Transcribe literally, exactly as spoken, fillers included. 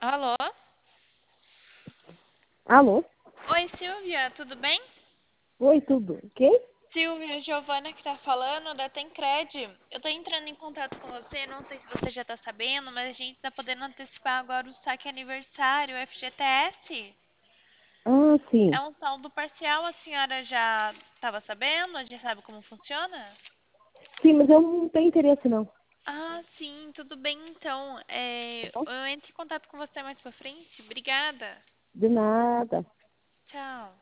Alô? Alô? Oi, Silvia, tudo bem? Oi, tudo. Quem? Silvia, Giovana que tá falando da Tencred. Eu tô entrando em contato com você, não sei se você já tá sabendo, mas a gente tá podendo antecipar agora o saque aniversário, o F G T S. Ah, sim. É um saldo parcial, a senhora já estava sabendo? Já sabe como funciona? Sim, mas eu não tenho interesse, não. Ah, sim, tudo bem então. É, Tá bom? eu entro em contato com você mais pra frente. Obrigada. De nada. Tchau.